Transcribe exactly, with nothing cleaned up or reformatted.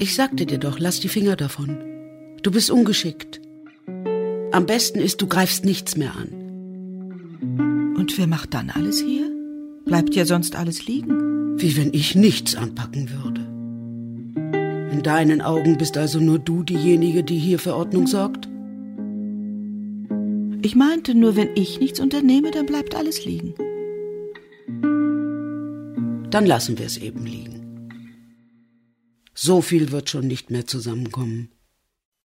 Ich sagte dir doch, lass die Finger davon. Du bist ungeschickt. Am besten ist, du greifst nichts mehr an. Und wer macht dann alles hier? Bleibt ja sonst alles liegen. Wie wenn ich nichts anpacken würde. In deinen Augen bist also nur du diejenige, die hier für Ordnung sorgt? Ich meinte nur, wenn ich nichts unternehme, dann bleibt alles liegen. Dann lassen wir es eben liegen. So viel wird schon nicht mehr zusammenkommen.